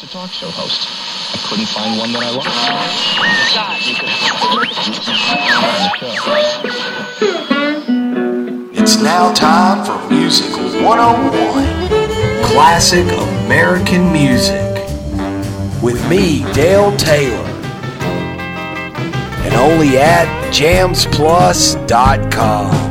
talk show host. I couldn't find one that I liked. It's now time for Music 101, Classic American Music, with me, Dale Taylor, and only at jamsplus.com.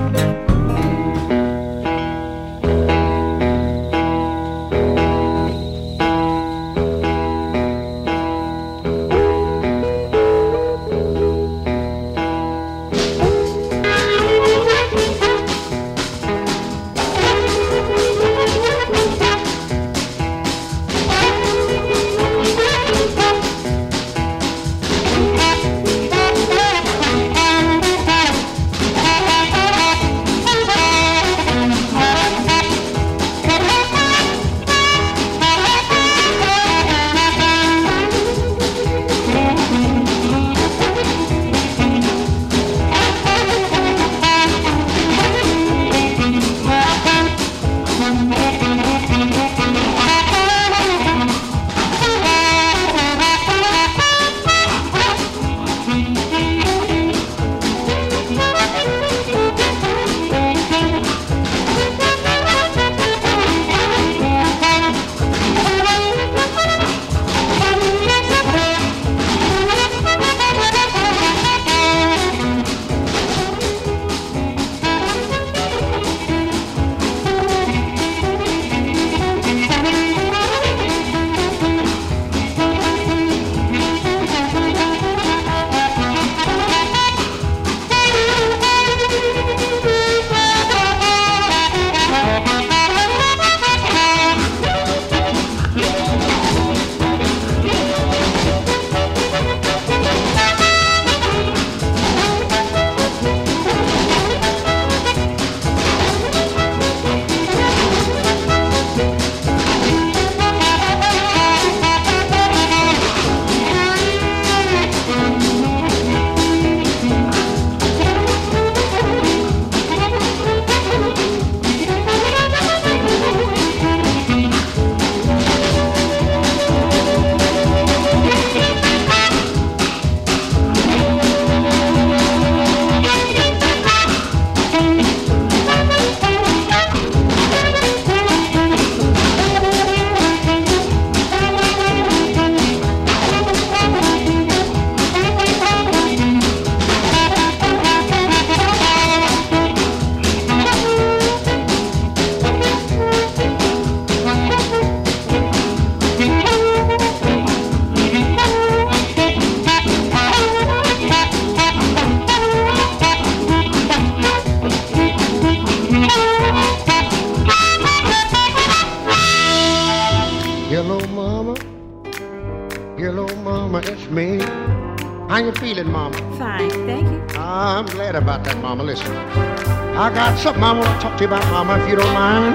I got something I want to talk to you about, Mama, if you don't mind.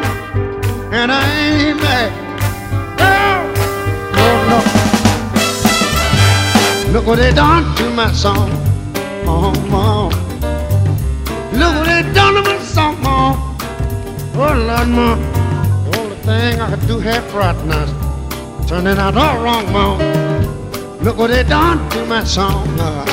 And I ain't mad. No. Look what they done to my song. Oh, Mom. Look what they done to my song, Mom. Oh, Lord, Mom. The only thing I could do half right now is turn it out all wrong, Mom. Look what they done to my song.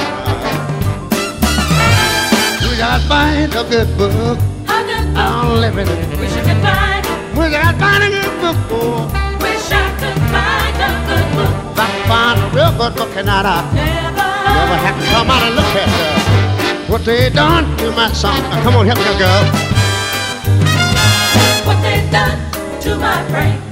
I'd find a good book. I'll live in it. Wish I could find. Wish I'd find a good book. Oh. Wish I could find a good book. If I could find a real good book and I'd never have to come out and look at what they done to my song. Come on, help me, girl. What they done to my brain.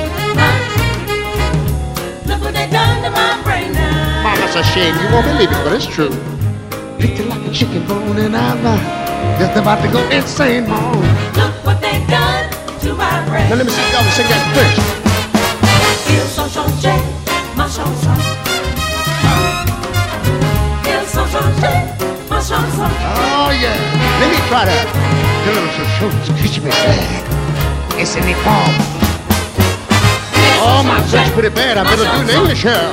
Look what they done to my brain now. Mama, it's a shame. You won't believe it, but it's true. Picked it like a chicken bone and I'm just about to go insane, Mom. Look what they done to my brain. Now let me see y'all sing that first. Il sont changés, ma chanson. Ils sont changés, ma chanson. Oh yeah. Let me try that. The little chanson qui me fait. It's in the palm. Oh, my French pretty bad. I better do the English here.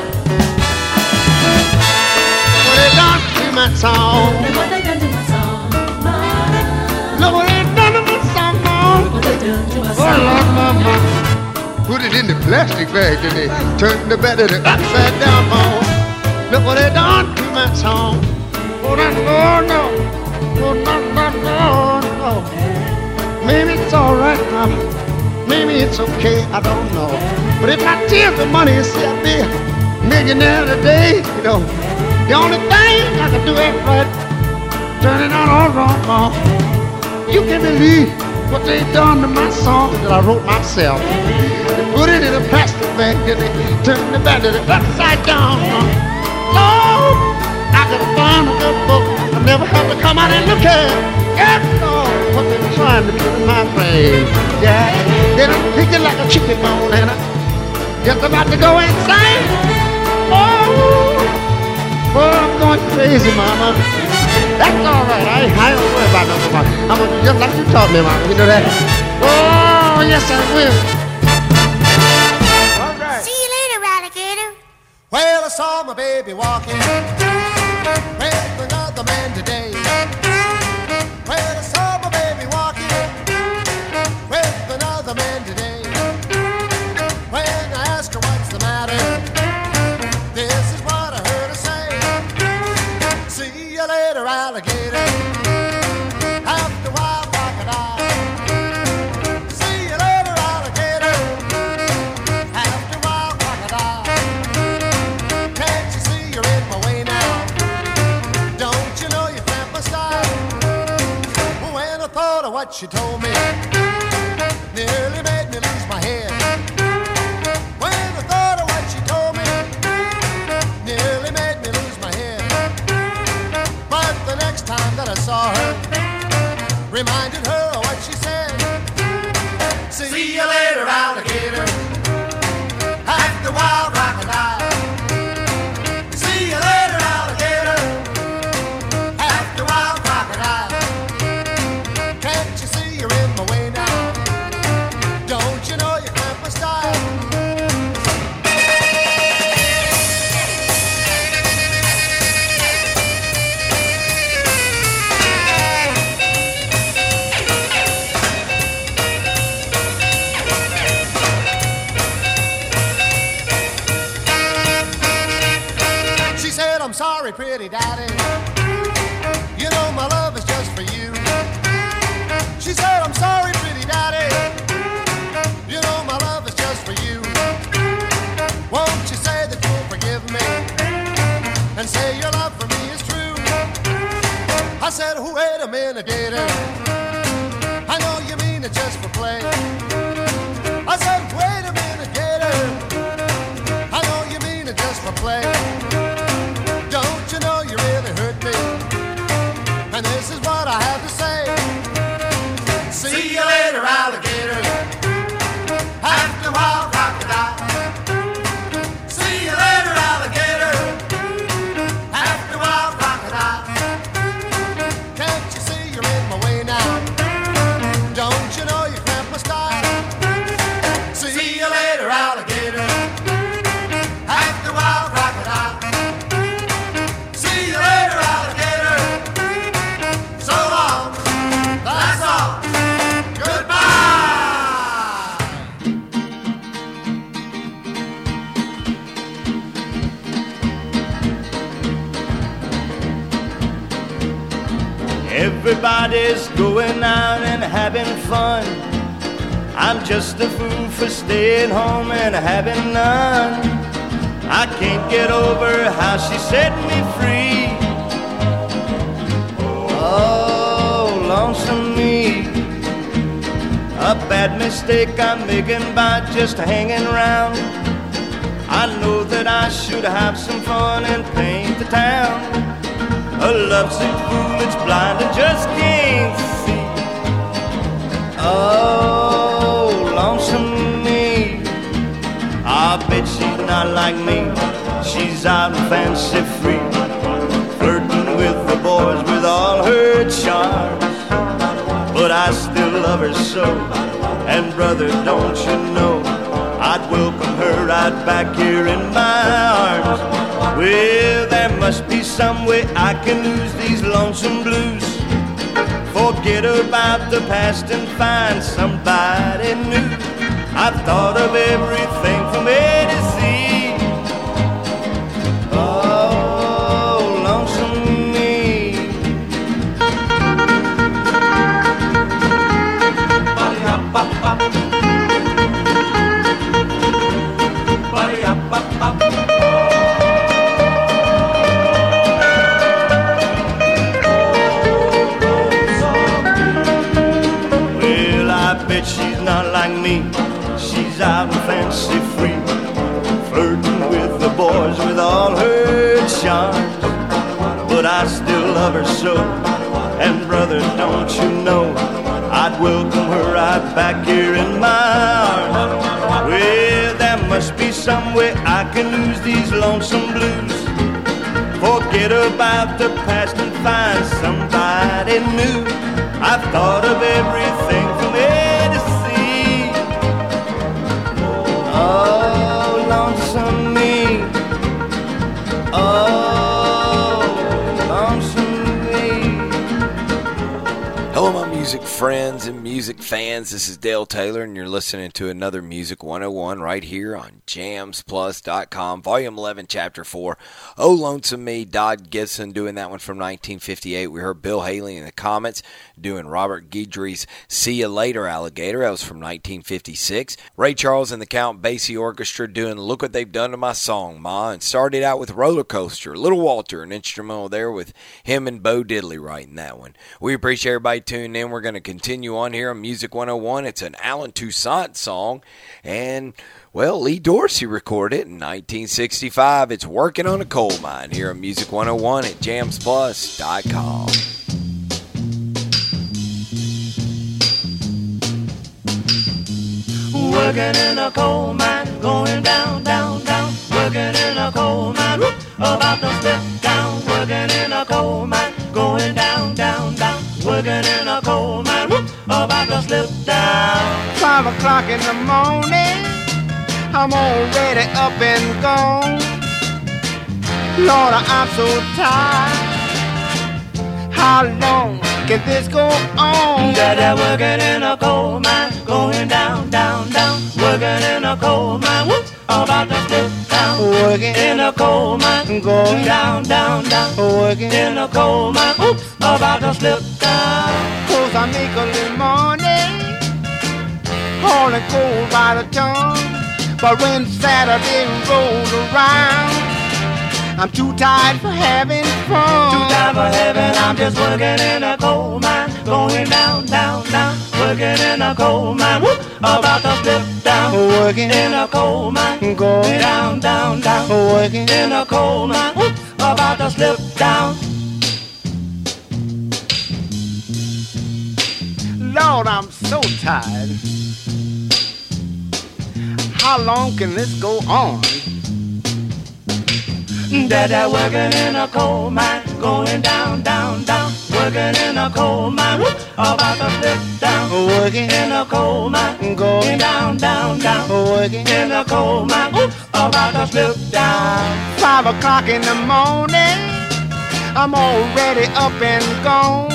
What they done to my song? Look what they done to my song, Mama. Look what they done to my song, Mom. Look what they done to my Oh, song. Lord, Mama. put it in the plastic bag, then they turn the battery upside down, oh. Look what they done to my song. Oh, no, no, oh, no, no, no, no. Maybe it's all right, mama. Maybe it's okay, I don't know. But if I tears the money, see, I'd be a millionaire today, you know. The only thing I can do is right, turn it on all wrong. You can believe what they done to my song that I wrote myself. They put it in a plastic bag, then they turn the battery upside down. Lord, I could have found a good book. I never have to come out and look at it. Yeah, Lord, what they were trying to put in my brain. Yeah, they done picked it like a chicken bone, and I'm just about to go insane. Oh, boy, I'm going crazy, mama. That's all right. I don't worry about nothing, mama. I'm gonna do just like you taught me, mama. You know that? Oh, yes, I will. All right. See you later, alligator. Well, I saw my baby walking with another man today. Well, I saw my baby walking with another man today. When I asked her what's the matter, this is what I heard her say. See you later, alligator. After a while, crocodile. See you later, alligator. After a while, crocodile. Can't you see you're in my way now? Don't you know you cramp my style? When I thought of what she told me, nearly made me lose my head. When I thought of what she told me, nearly made me lose my head. But the next time that I saw her, reminded her of what she said. See you later, alligator. After a while, crocodile. See you later, alligator. After a while, crocodile. Can't you see you're in my way now? Don't you know you cramp my style? She said, I'm sorry, pretty daddy. You know my love is just for you. She said, I'm sorry, pretty daddy. You know my love is just for you. Won't you say that you'll forgive me and say your love for me is true? I said, oh, wait a minute, gator. I know you mean it just for play. I said, wait a minute, gator. I know you mean it just for play. Don't you know you really hurt me? And this is what I have to say. See you later, alligator. After a while, crocodile. See you later, alligator. After a while, crocodile. Can't you see you're in my way now? Don't you know you cramp my style? See you later, alligator. After a while, crocodile. See you later, alligator. So long. That's all. Goodbye. Everybody's going out and having fun. I'm just a fool for staying home and having none. I can't get over how she set me free. Oh, lonesome me. A bad mistake I'm making by just hanging around. I know that I should have some fun and paint the town. A lovesick fool that's blind and just can't see. Oh, lonesome me. I bet she's not like me. She's out and fancy free, flirting with the boys with all her charms. But I still love her so, and brother, don't you know, I'd welcome her right back here in my arms. Well, there must be some way I can lose these lonesome blues, forget about the past and find somebody new. I've thought of everything from A to Z. Oh, lonesome me. Ba-de-up-up-up. Ba-de-up-up-up. Well, I bet she's not like me. She's out and fancy free, flirting with the boys with all her charms. But I still love her so, and brother, don't you know, I'd welcome her right back here in my arms. Well, there must be some way I can lose these lonesome blues, forget about the past and find somebody new. I've thought of everything from A to Z. Oh, lonesome me. Oh, lonesome me. Hello, my music friends and music fans. This is Dale Taylor, and you're listening to another Music 101 right here on JamsPlus.com, Volume 11, Chapter 4. Oh, Lonesome Me, Dodd Gibson doing that one from 1958. We heard Bill Haley in the comments doing Robert Guidry's See You Later, Alligator. That was from 1956. Ray Charles and the Count Basie Orchestra doing Look What They've Done to My Song, Ma. And started out with Roller Coaster, Little Walter, an instrumental there with him and Bo Diddley writing that one. We appreciate everybody tuning in. We're going to continue on here on Music 101. It's an Alan Toussaint song, and well, Lee Dorsey recorded it in 1965. It's Working on a Coal Mine here on Music 101 at JamsPlus.com. Working in a coal mine, going down, down, down. Working in a coal mine, whoop, about to slip down. Working in a coal mine, going down, down, down. Working in a coal mine, whoop, about to slip down. 5 o'clock in the morning, I'm already up and gone. Lord, I'm so tired. How long can this go on? Dada working in a coal mine, going down, down, down. Working in a coal mine, whoop, about to slip down. Working In a coal mine, going down, down, down. working. In a coal mine, oops, about to slip down. 'Cause I make a little money, hauling coal by the ton. But when Saturday rolls around, I'm too tired for having fun. Too tired for heaven, I'm just working in a coal mine, going down, down, down. Working in a coal mine, whoop, about to slip down. Working In a coal mine, going down, down, down. working. In a coal mine, whoop, about to slip down. Lord, I'm so tired. How long can this go on? Dada working in a coal mine, going down, down, down. Working in a coal mine, whoop, about to slip down. Working In a coal mine, going down, down, down. working. In a coal mine, whoop, about to slip down. 5 o'clock in the morning, I'm already up and gone.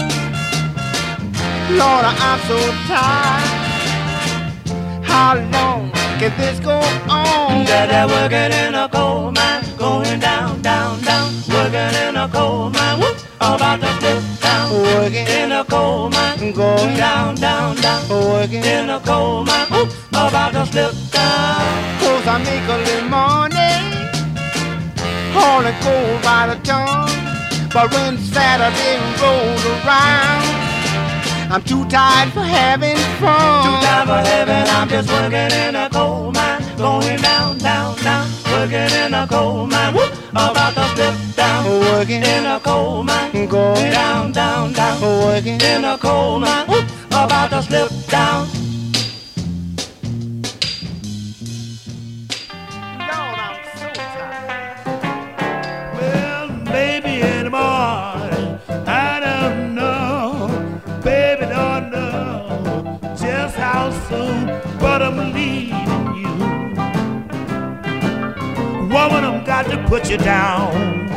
Lord, I'm so tired. How long can this go on? Dada working in a coal mine, going down, down, down. Working in a coal mine, whoop, about to slip down. Working In a coal mine, going down, down, down. working. In a coal mine, whoop, about to slip down. 'Cause I make a little money, hauling coal by the ton. But when Saturday rolls around, I'm too tired for having fun. Too tired for heaven, I'm just working in a coal mine, going down, down, down. Working in a coal mine, whoop, about to slip down. Working In a coal mine, going down, down, down. working. In a coal mine, whoop, about to slip down. Lord, I'm so tired. Well, maybe in the morning, I don't know, baby, don't know just how soon, but I'm leaving you. Woman, I've got to put you down.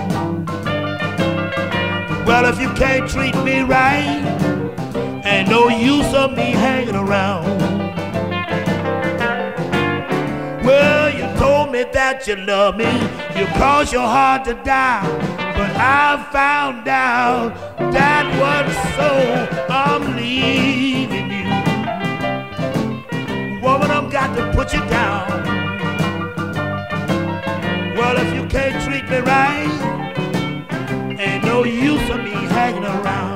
Well, if you can't treat me right, ain't no use of me hanging around. Well, you told me that you love me, you crossed your heart to die, but I found out that wasn't so. I'm leaving you. Woman, I've got to put you down. Well, if you can't treat me right, ain't no use of me hanging around.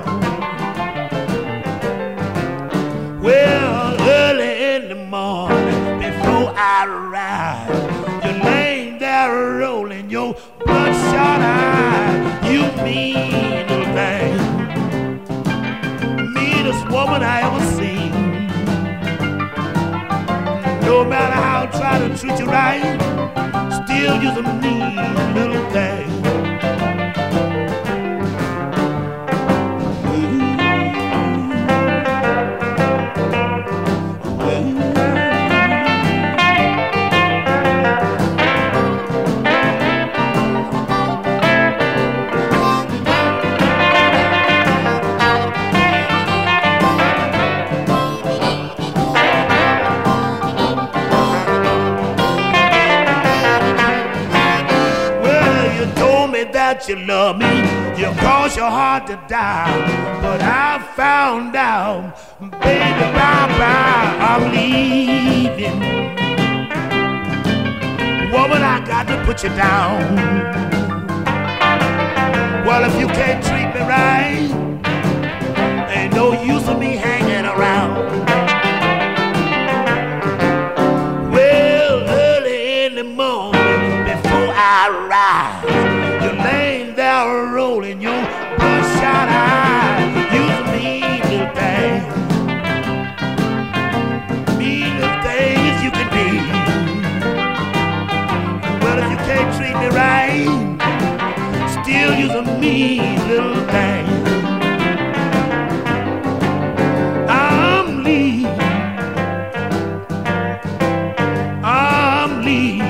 Well, early in the morning, before I rise, you're laying there rolling your bloodshot eye. You mean little thing, meanest woman I ever seen. No matter how I try to treat you right, still you're a mean little thing. You love me, you cause your heart to die, but I found out, baby, bye-bye, I'm leaving. Woman, I got to put you down. Well, if you can't treat me right, ain't no use of me hanging around. Well, early in the morning, before I rise, laying there rolling your bloodshot eye. You're a mean little thing, mean little thing as you can be. Well, if you can't treat me right, still you're a mean little thing. I'm leaving, I'm leaving.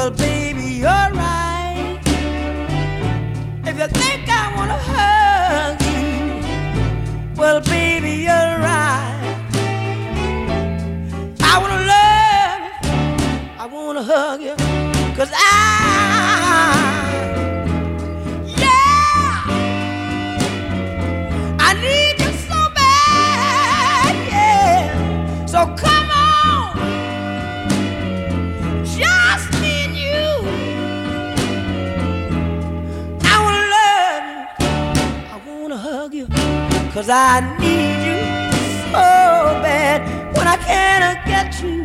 Well, baby, you're right. If you think I wanna hug you, well, baby, you're right. I wanna love you, I wanna hug you, 'cause yeah, I need you so bad, yeah. So come on, just me and you. I wanna love you, I wanna hug you, 'cause I need you so bad. When I can't get you,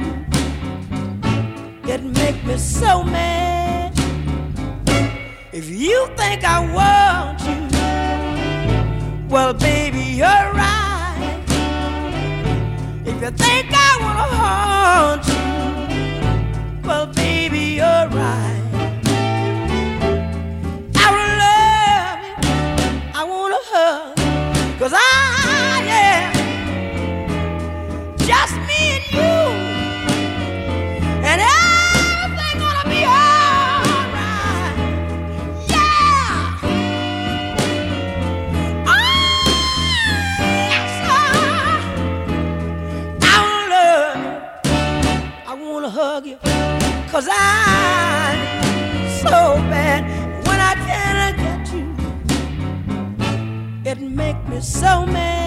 it make me so mad. If you think I want you, well, baby, you're right. If you think I wanna haunt you, well, baby, you're right. I wanna love you, I wanna hug, 'cause yeah, just me and you, and everything gonna be alright. Yeah. Oh, yes, I wanna love you, I wanna hug you, 'cause I so bad. When I can't get you, it make me so mad.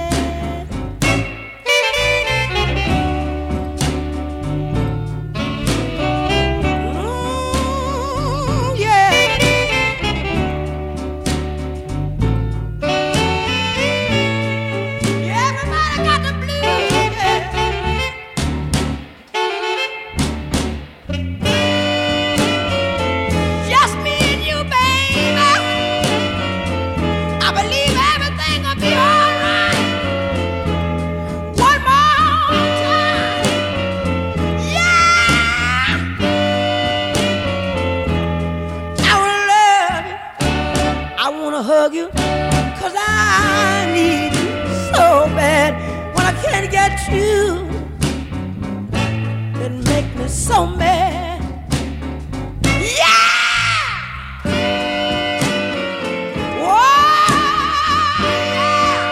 Hug you, 'cause I need you so bad. When I can't get you, it make me so mad. Yeah! Whoa! Yeah!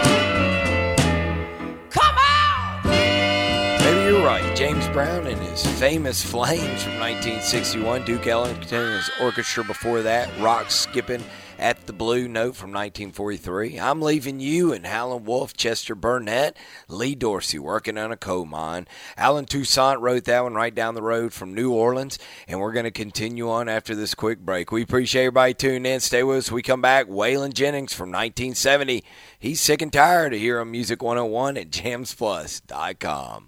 Come on! Maybe you're right. James Brown and his famous Flames from 1961. Duke Ellington and his orchestra before that. Rock Skippin' at the Blue Note from 1943. I'm Leaving You and Howlin' Wolf, Chester Burnett, Lee Dorsey, Working on a Coal Mine. Alan Toussaint wrote that one right down the road from New Orleans, and we're going to continue on after this quick break. We appreciate everybody tuning in. Stay with us. We come back. Waylon Jennings from 1970. He's sick and tired of here on Music 101 at jamsplus.com.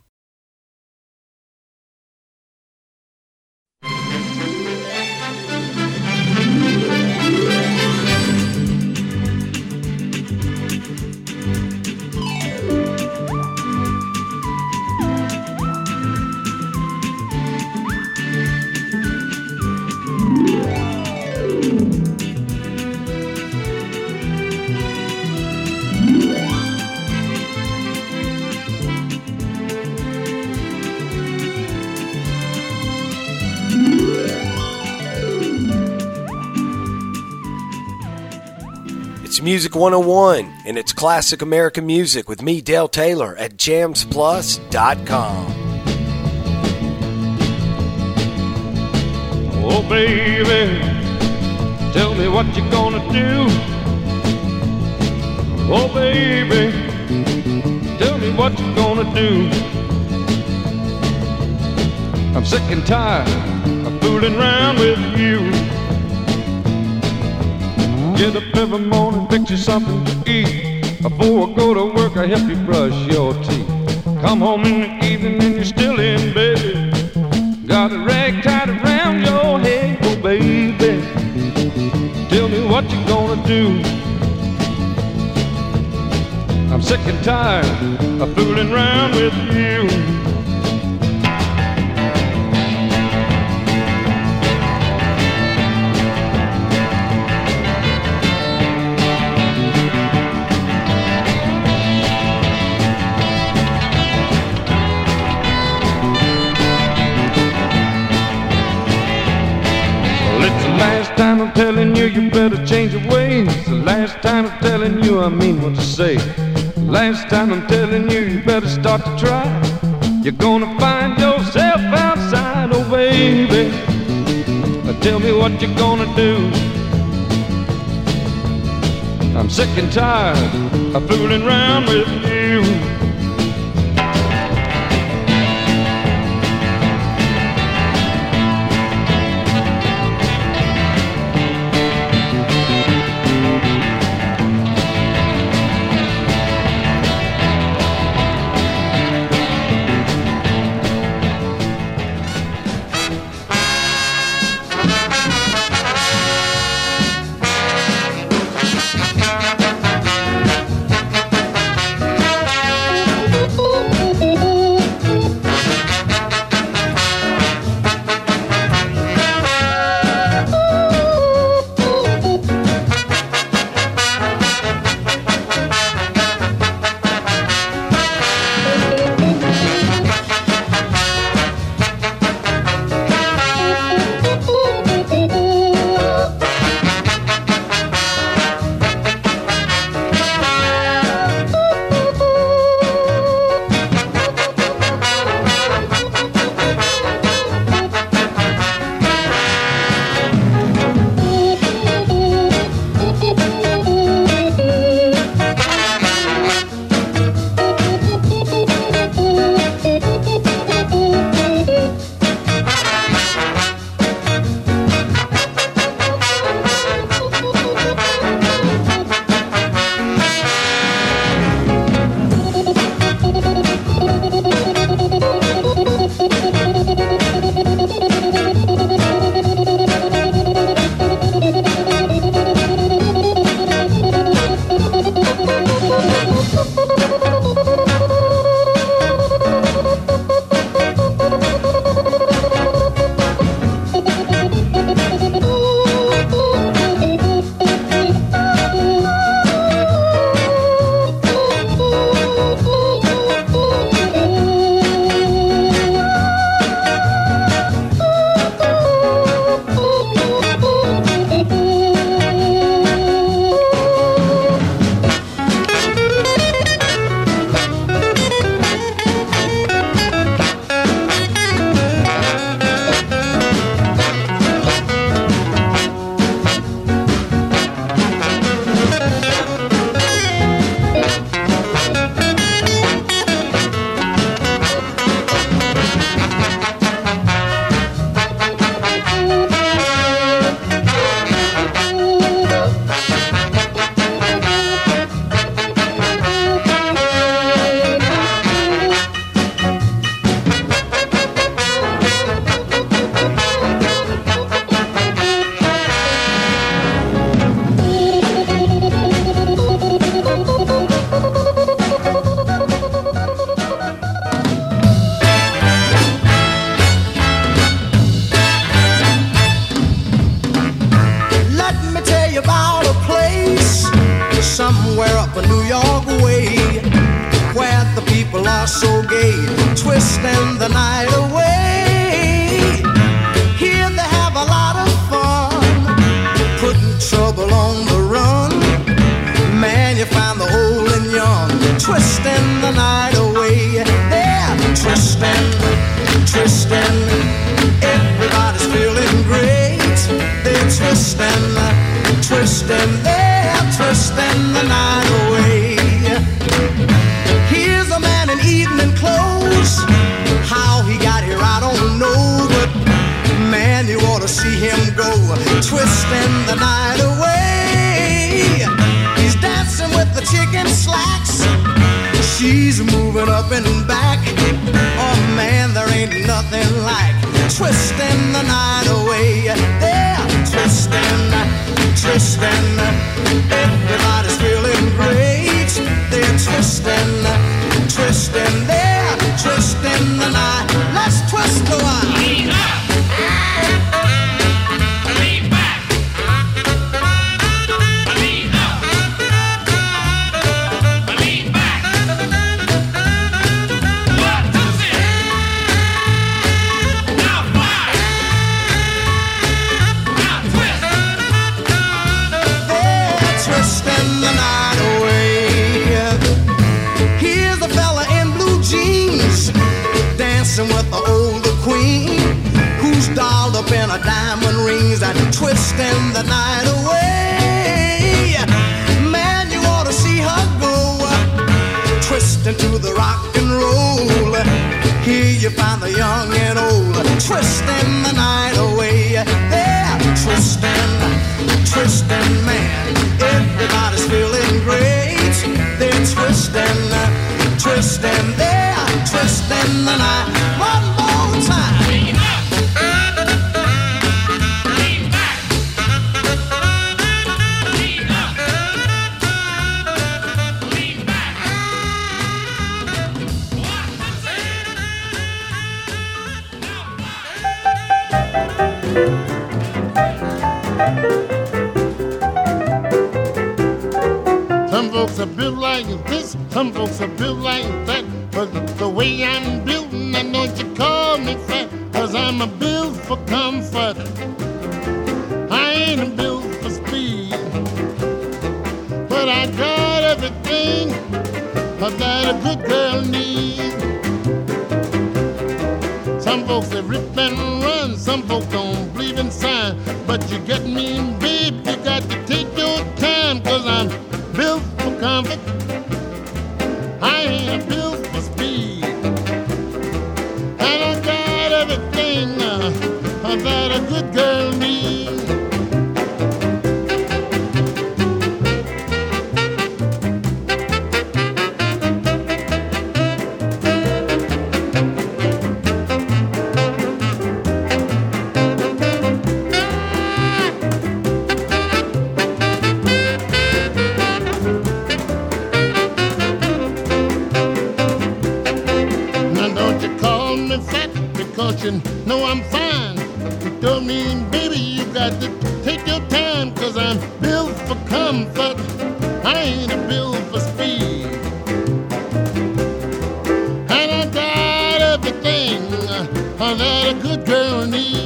It's Music 101, and it's classic American music with me, Dale Taylor, at jamsplus.com. Oh, baby, tell me what you're gonna do. Oh, baby, tell me what you're gonna do. I'm sick and tired of fooling around with you. Get up every morning, fix you something to eat. Before I go to work, I help you brush your teeth. Come home in the evening and you're still in bed. Got a rag tied around your head. Oh, baby, tell me what you're gonna do. I'm sick and tired of fooling around with you. last time I'm telling you, you better change your ways. The last time I'm telling you, I mean what I say. The last time I'm telling you, you better start to try. You're gonna find yourself outside, oh baby. Now tell me what you're gonna do. I'm sick and tired of fooling around with you. somewhere up a New York way, where the people are so gay, twisting the night away. Here they have a lot of fun, putting trouble on the run. Man, you find the old and young, twisting the night away. They're twisting, twisting, everybody's feeling great. They're twisting, twisting, they're twisting the night away. Here's a man in evening clothes, how he got here I don't know, but man, you ought to see him go, twisting the night away. He's dancing with the chicken slacks, she's moving up and back. Oh man, there ain't nothing like twisting the night away. They're twisting, twisting, everybody's feeling great. They're twisting, twisting, they're twisting the night. Let's twist a while. Lean up, lean back, lean up, lean back. One, two, three. Now fire. Now twist. in her diamond rings and twisting the night away. Man, you ought to see her go, twisting to the rock and roll. Here you find the young and old, twisting the night away. They're twisting, twisting, man. Everybody's feeling great. They're twisting, twisting, they're twisting the night. One more time. Some folks are built like this, some folks are built like that. But the way I'm built, I know you call me fat, 'cause I'm a built for comfort. I ain't a built for speed, but I got everything that a good girl needs. Some folks they rip and run, some folks don't believe in sign. But you get me, babe, you got to take your time, 'cause I'm built for comfort. I ain't built for speed, and I got everything that a good girl needs. You know I'm fine. You told me, baby, you got to take your time, 'cause I'm built for comfort. I ain't built for speed, and I got everything that a good girl needs.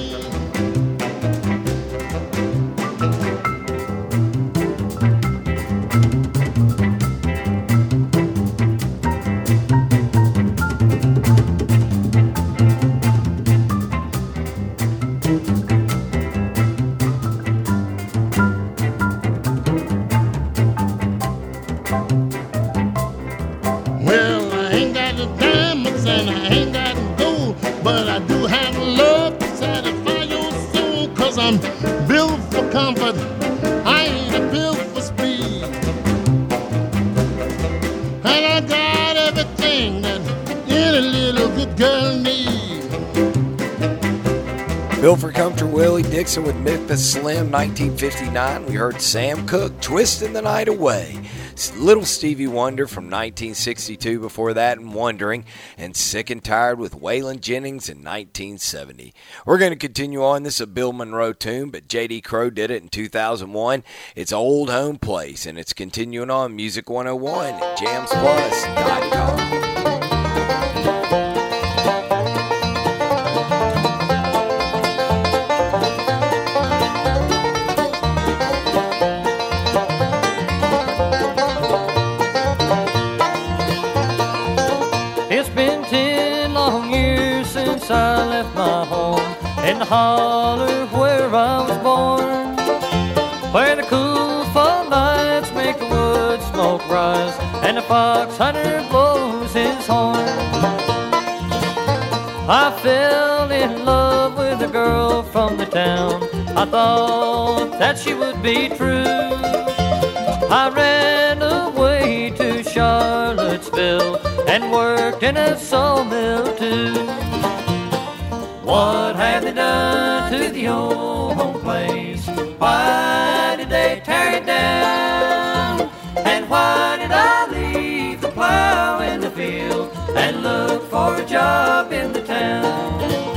I'm built for comfort. I ain't built for speed, and I got everything that any little good girl needs. Built for Comfort, Willie Dixon with Memphis Slim, 1959. We heard Sam Cooke, Twisting the Night Away. Little Stevie Wonder from 1962 before that, and Wondering, and Sick and Tired with Waylon Jennings in 1970. We're going to continue on. This is a Bill Monroe tune, but J.D. Crowe did it in 2001. It's Old Home Place, and it's continuing on Music 101 at JamsPlus.com. I left my home in the holler where I was born, where the cool fall nights make the wood smoke rise and the fox hunter blows his horn. I fell in love with a girl from the town. I thought that she would be true. I ran away to Charlottesville and worked in a sawmill too. What have they done to the old home place? Why did they tear it down? And why did I leave the plow in the field and look for a job in the town?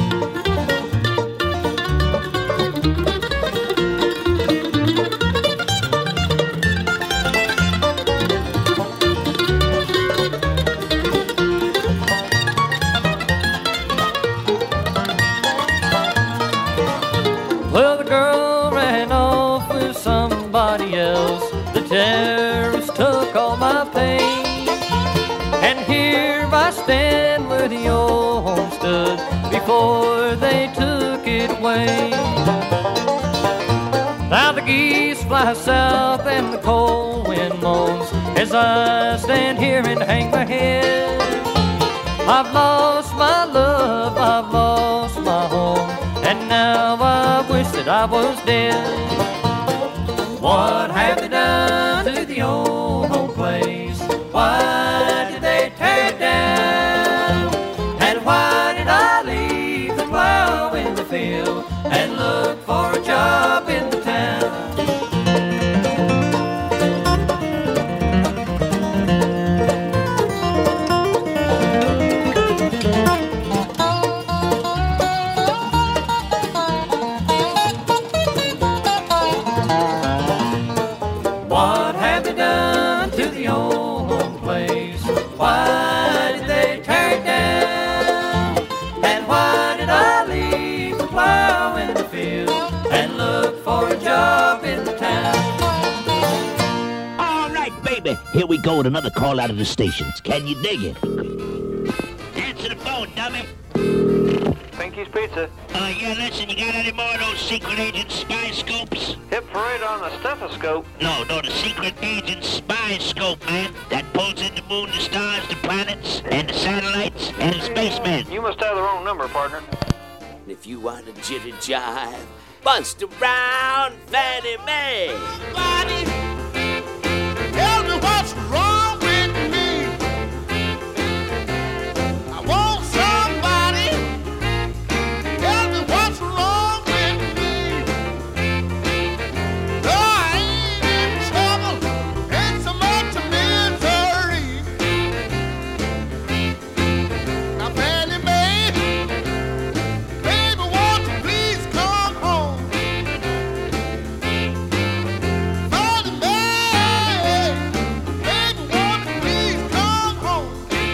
The terrorists took all my pain, and here I stand where the old home stood before they took it away. away. Now the geese fly south and the cold wind moans as I stand here and hang my head. I've lost my love, I've lost my home, and now I wish that I was dead. What have they done to the old home place? Why did they tear it down? And why did I leave the plow in the field and look for a job in the town? What have they done to the old home place? Why did they tear it down? And why did I leave the plow in the field and look for a job in the town? All right, baby. Here we go with another call out of the stations. Can you dig it? Answer the phone, dummy. Pinky's Pizza. Yeah, listen, you got any more of those secret agent spy scopes? Hip parade on the stethoscope. No, the secret agent spy scope, man. That pulls in the moon, the stars, the planets, and the satellites, and the spacemen. You must have the wrong number, partner. If you want a jitter jive, bust around Fannie Mae. Somebody tell me what's wrong with me. I want somebody tell me what's wrong with me. No, I ain't in trouble, ain't so much misery. Now, Fannie Mae, baby, won't you please come home? Fannie Mae, baby, won't you please come home?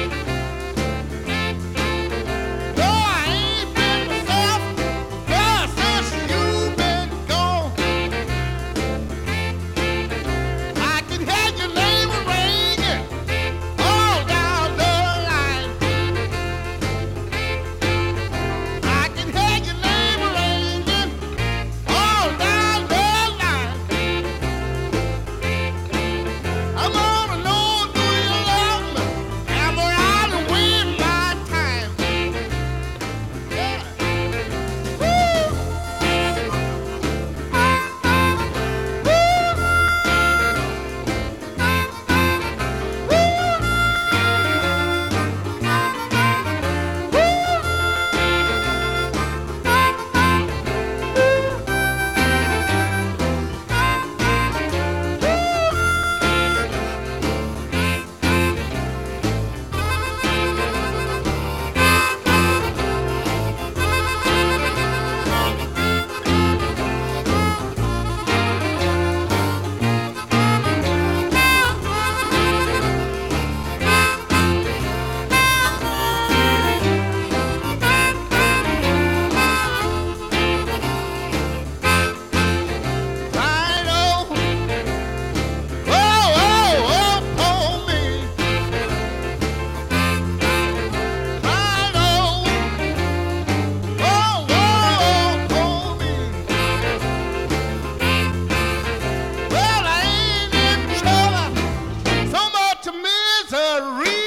No, I ain't been myself, girl, since you've been gone. I can hear your name ringing all down the line. I can hear your name ringing all down the line. I wanna know, do you love me? Am I out to win my time? Yeah. Woo! Ride on, on me. Ride on, on me. Well, I ain't in trouble, so much misery.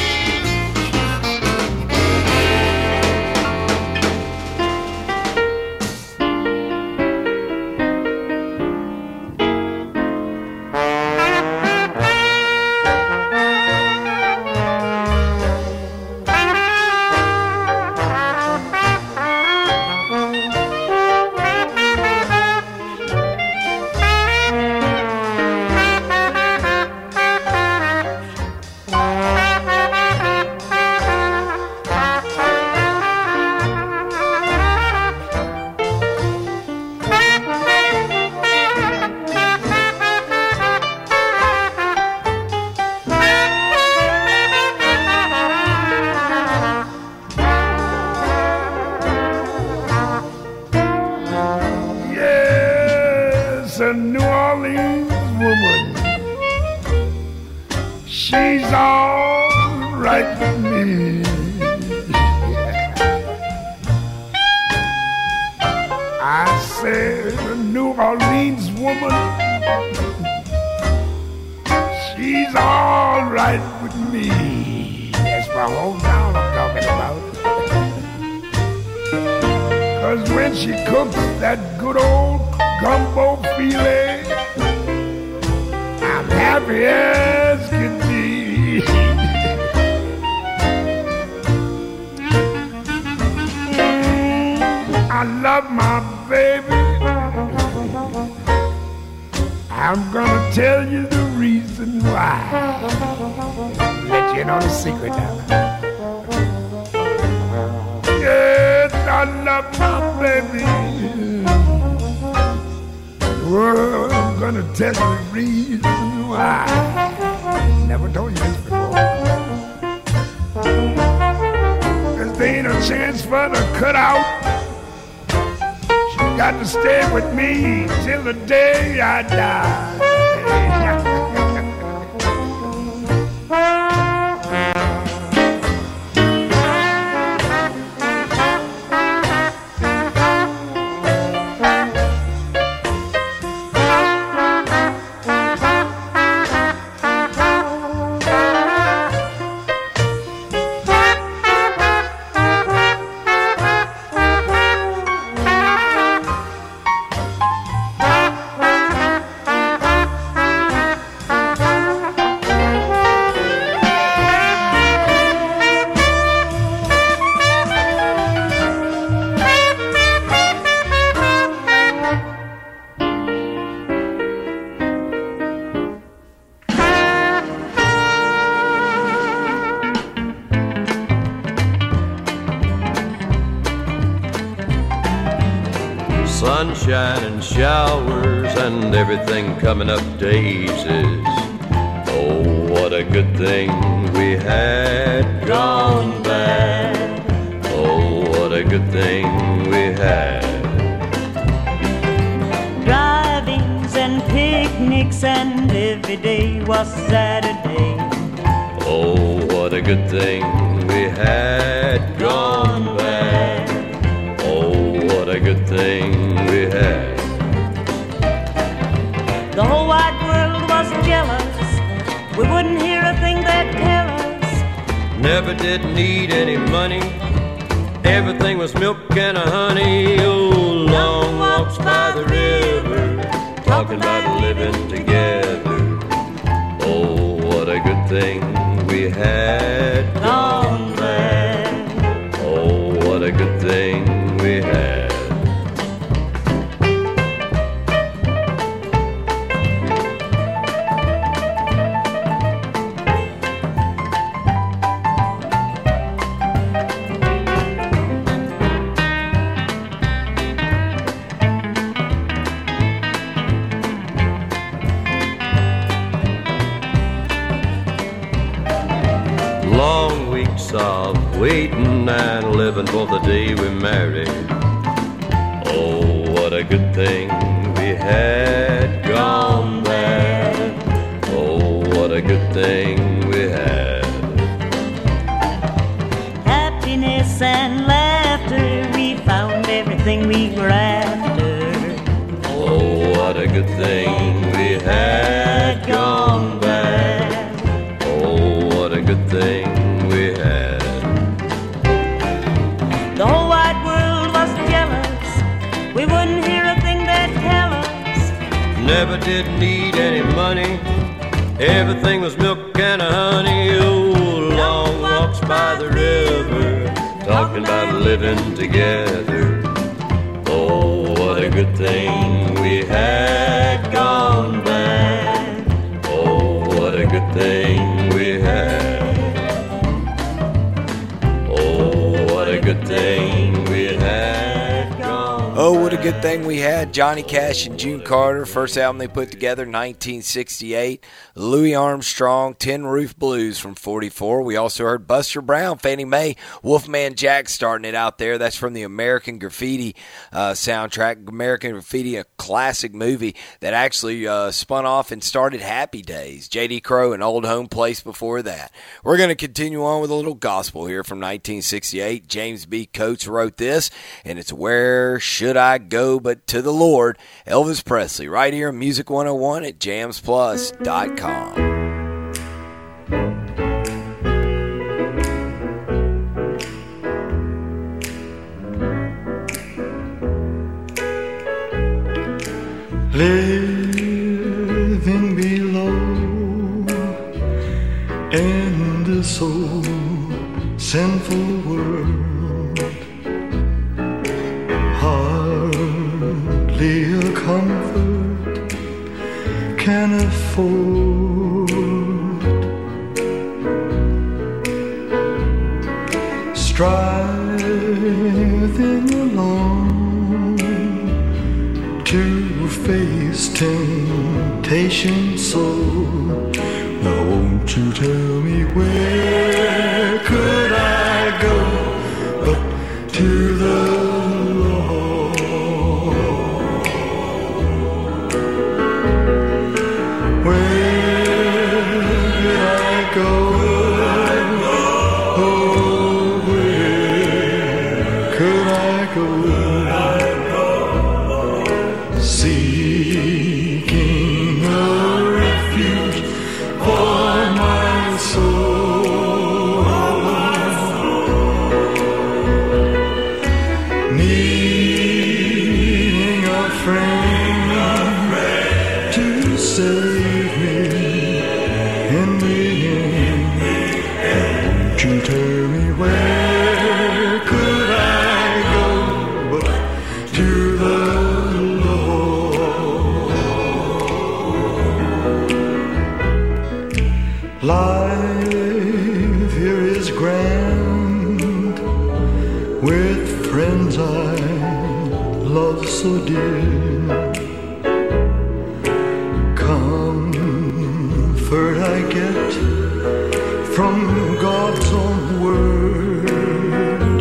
Yes, a New Orleans woman. She's all right with me. I said a New Orleans woman, she's all right with me. That's my hometown I'm talking about. 'Cause when she cooks that good old gumbo filet, I'm happy as can be. I love my baby. I'm gonna tell you the reason why. Let you in on a secret now. Yes, I love my baby. Well, I'm gonna tell you the reason why. Never told you this before. 'Cause there ain't a chance for her to cut out. She got to stay with me till the day I die. Sunshine and showers and everything coming up daisies. Oh, what a good thing we had gone bad. Oh, what a good thing we had. Drivings and picnics and every day was Saturday. Oh, what a good thing we had gone bad. Oh, what a good thing we had. The whole wide world was jealous. We wouldn't hear a thing they'd tell us. Never did need any money. Everything was milk and honey. Oh, long walks by the river, talking about living together. Oh, what a good thing we had gone bad. Oh, what a good thing we had. Long weeks of waiting and living for the day we married. Oh, what a good thing we had gone bad. Oh, what a good thing we had. Happiness and laughter, we found everything we were after. Oh, what a good thing we had gone bad. Oh, what a good thing we had. The whole wide world was jealous. We wouldn't hear a thing they'd tell us. Never did need any money. Everything was milk and honey. Oh, long walks by the river, talking about living together. Oh, what a good thing we had gone bad. Oh, what a good thing we had. Oh, what a good thing we had gone. Oh, what a good thing we had. Johnny Cash and June Carter, first album they put together, 1968. Louis Armstrong, Tin Roof Blues from 44. We also heard Buster Brown, Fannie Mae, Wolfman Jack starting it out there. That's from the American Graffiti soundtrack. American Graffiti, a classic movie that actually spun off and started Happy Days. J.D. Crowe and Old Home Place before that. We're going to continue on with a little gospel here from 1968. James B. Coates wrote this, and it's Where Should I Go go but to the Lord. Elvis Presley, right here on Music 101 at jamsplus.com. Living below in this old sinful world, hardly a comfort can afford. Striving along to face temptation so. Now won't you tell me where could I go but to the Lord? Where could I go? Oh, where could I go? Seeking a refuge for my soul, needing a friend to save me in the end. Won't you tell me where could I go but to the life here is grand, with friends I love so dear. Comfort I get from God's own word.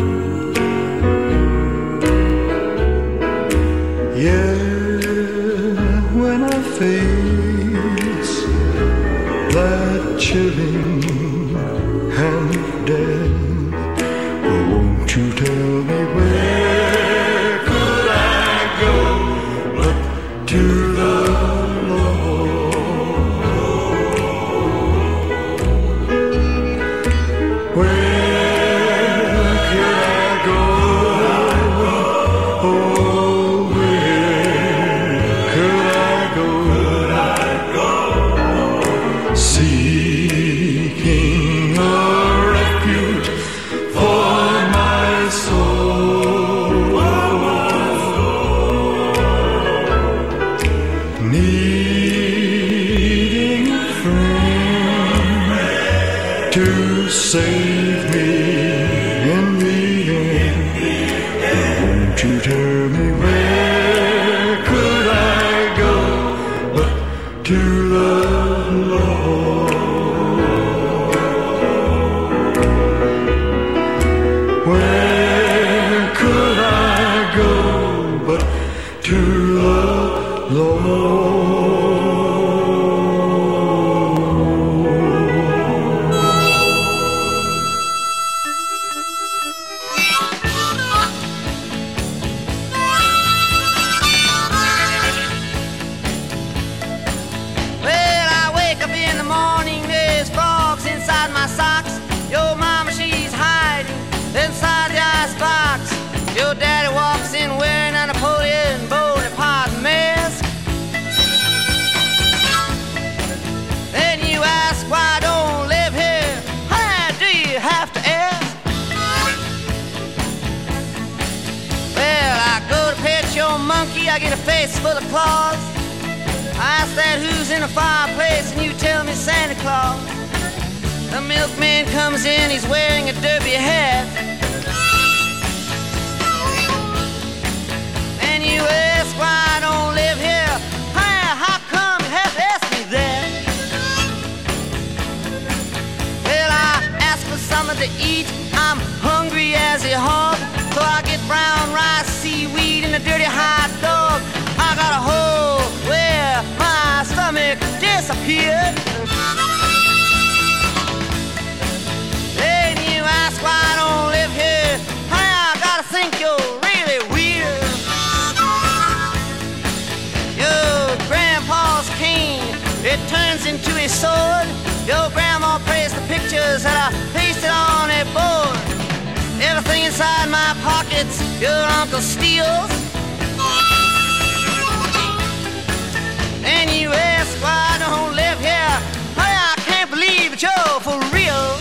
Yeah, when I face that chilling hand of death, oh, won't you tell me where could I go but to the Lord? Where could I go? Oh, where could I go? Seeking a refuge for my soul, needing a friend to save me in the end. Won't you tell me where could I go but to the Lord? Where could I go but to the Lord? Well, I wake up in the morning, there's frogs inside my socks. Your mama, she's hiding inside the icebox. Your daddy walks in wearing a Napoleon Bonaparte mask. Then you ask why I don't live here. How do you have to ask? Well, I go to pet your monkey, I get a face full of claws. I ask that who's in the fireplace and you tell me Santa Claus. The milkman comes in, he's wearing a derby hat. And you ask why I don't live here. How come you have to ask me that? Well, I ask for something to eat, I'm hungry as a hog. So I get brown rice, seaweed, and a dirty hot dog. I got a hole where my stomach disappeared. Then you ask why I don't live here. I gotta think you're really weird. Your grandma praised the pictures that I pasted on a board. Everything inside my pockets, your uncle steals. And you ask why I don't live here. Honey, I can't believe that you're for real.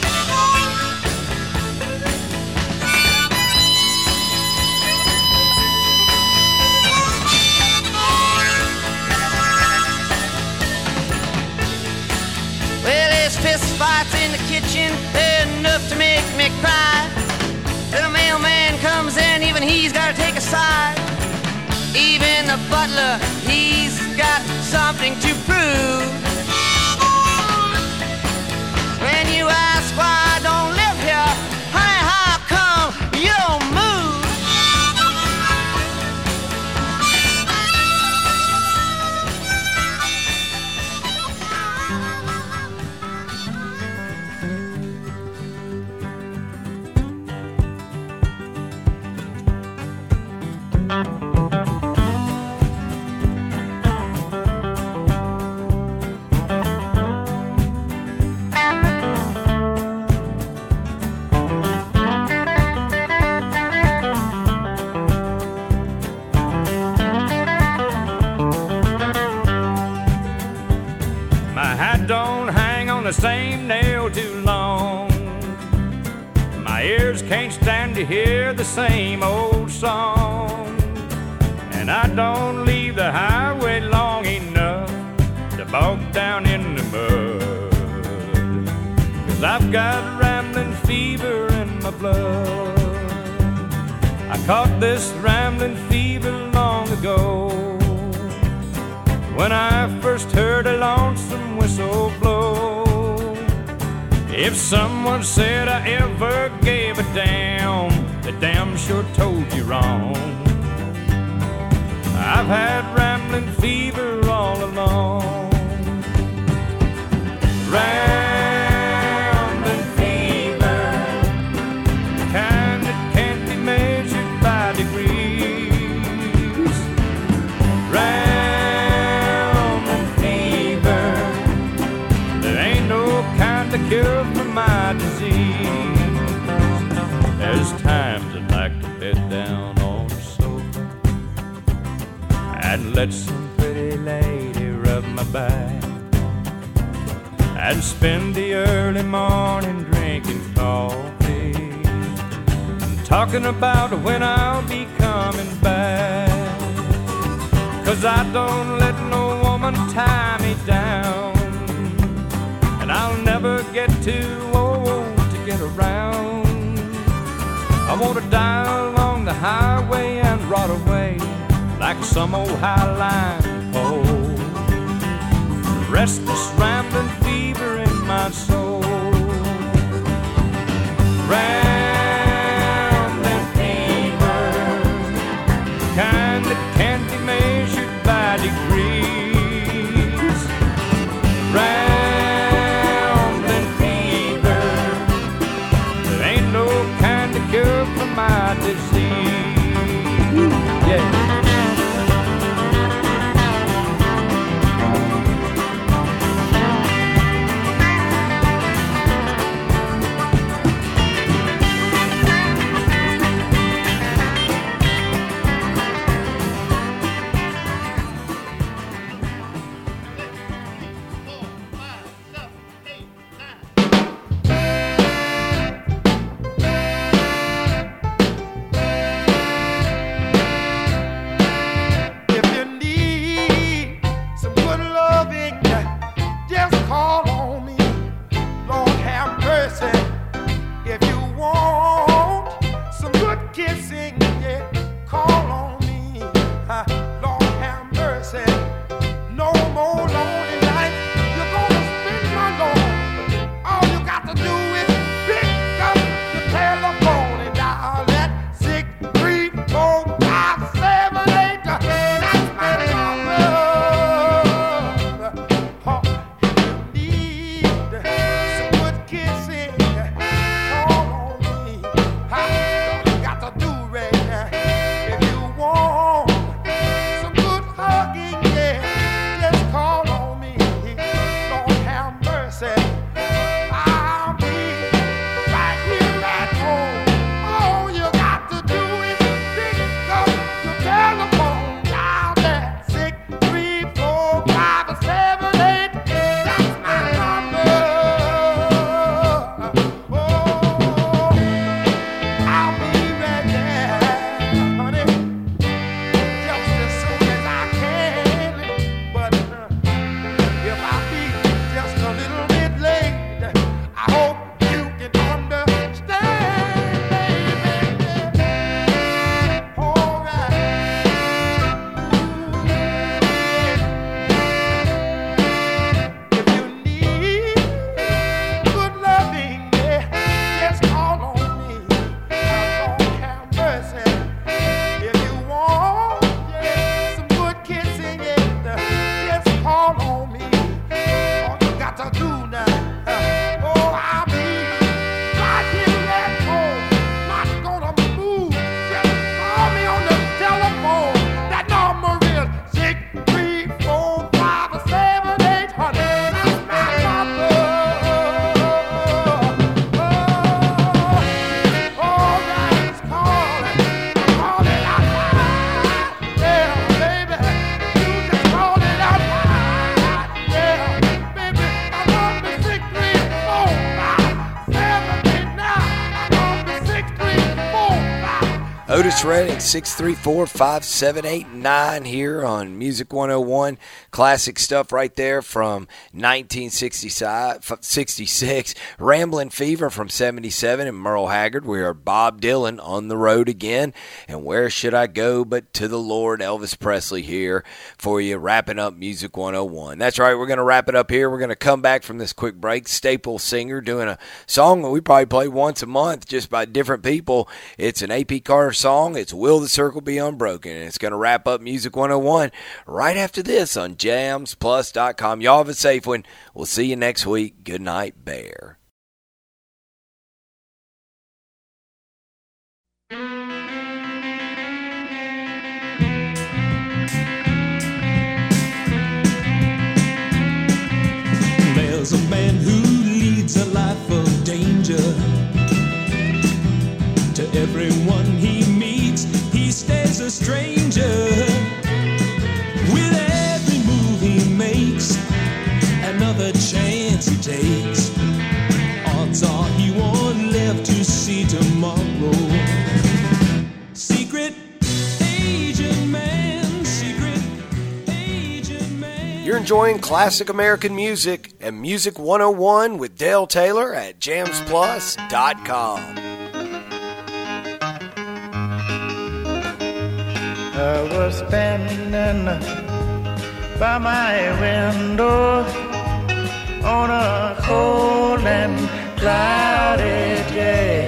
Well, there's fist fights in the kitchen, they're enough to make me cry. Then a mailman comes in, even he's gotta take a side. Even the butler, he's got something to prove. When you ask why I don't live here, honey, how come you don't move? Same nail too long. My ears can't stand to hear the same old song. And I don't leave the highway long enough to bog down in the mud. 'Cause I've got rambling fever in my blood. I caught this rambling fever long ago, when I first heard a lonesome whistle blow. If someone said I ever gave a damn, they damn sure told you wrong. I've had rambling fever all along. Rambling fever, the kind that can't be measured by degrees. Rambling fever, there ain't no kind of cure for my disease. There's times I'd like to bed down on the sofa and let some pretty lady rub my back, and spend the early morning drinking coffee and talking about when I'll be coming back. 'Cause I don't let no woman tie me down, and I'll never get too old to get around. I want to die along the highway and rot away like some old highline pole. Restless rambling fever in my soul. Rambling fever, kind that can't be measured by degrees. Rambling fever, there ain't no kind of cure for my disease. Yeah. Chris Redding, 634-5789 here on Music 101. Classic stuff right there from 1966. Ramblin' Fever from 77 and Merle Haggard. We are Bob Dylan on the road again. And where should I go but to the Lord? Elvis Presley here for you, wrapping up Music 101. That's right, we're going to wrap it up here. We're going to come back from this quick break. Staple singer doing a song that we probably play once a month just by different people. It's an A.P. Carter song. It's Will the Circle Be Unbroken. And it's going to wrap up Music 101 right after this on jamsplus.com. Y'all have a safe one. We'll see you next week. Good night, Bear. There's a man who leads a life of danger. To everyone he meets, he stays a stranger. With every move he makes, another chance he takes, odds are he won't live to see tomorrow. Secret agent man, secret agent man. You're enjoying classic American music and Music 101 with Dale Taylor at jamsplus.com. I was standing by my window on a cold and cloudy day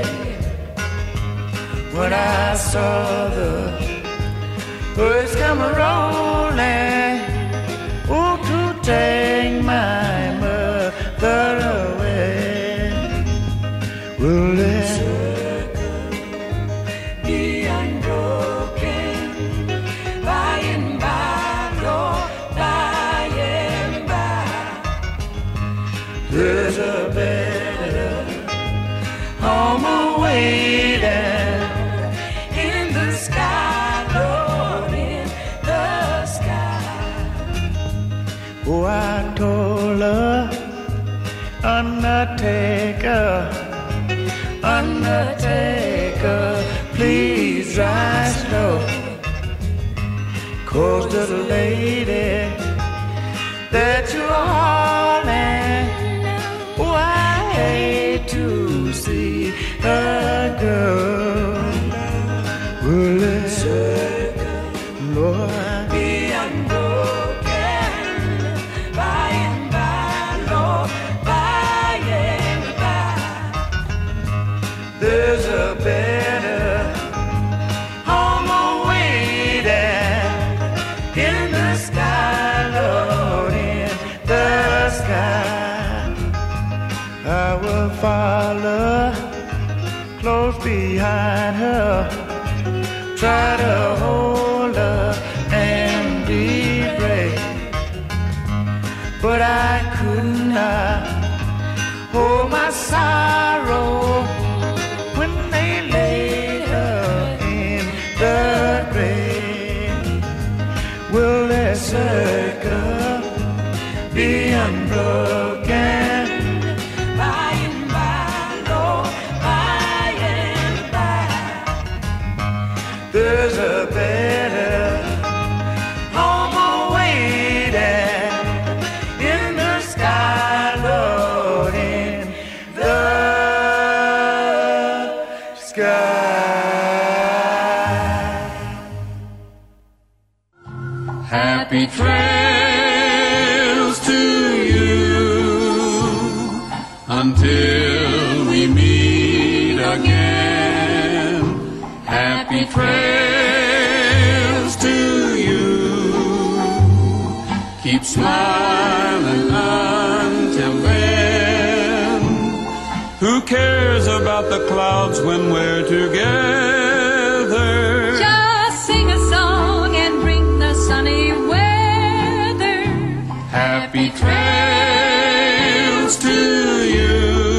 when I saw the birds come rolling, oh, to take my mother away. Will it be unbroken by and by, Lord, by and by? There's a better home awaiting in the sky, Lord, in the sky. Oh, I told her, Undertaker, Undertaker, please ride slow, 'cause the lady that you're hauling, oh, I hate to see her go. Will it, Lord, be unbroken by and by, Lord, by and by? There's a better home awaiting in the sky, Lord, in the sky. I will follow close behind her, try to hold her and be brave, but I could not hold my sorrow when they laid her in the grave. Will their circle be unbroken by and by, Lord, by and by? There's a better home awaiting in the sky, Lord, in the sky. Happy trails to you until we meet again. Happy trails to you. Keep smiling until then. Who cares about the clouds when we're together? Just sing a song and bring the sunny weather. Happy trails to you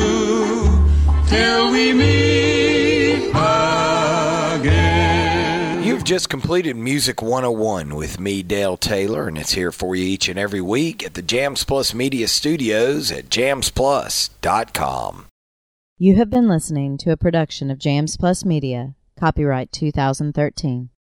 till we meet again. You've just completed Music 101 with me, Dale Taylor, and it's here for you each and every week at the Jams Plus Media Studios at jamsplus.com. You have been listening to a production of Jams Plus Media. Copyright 2013.